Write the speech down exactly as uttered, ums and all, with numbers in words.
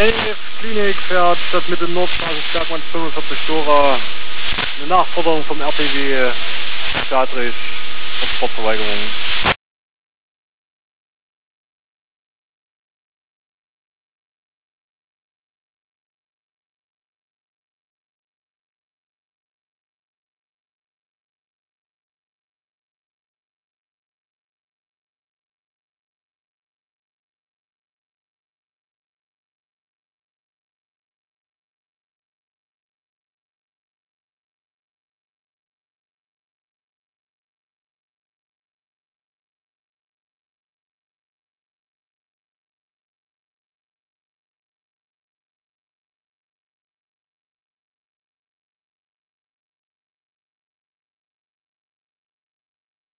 elf Klinik fährt Stadtmitte Nordstraße Bergmann fünfundvierzig Dora. Eine Nachforderung vom R T W staatlich Transportverweigerung.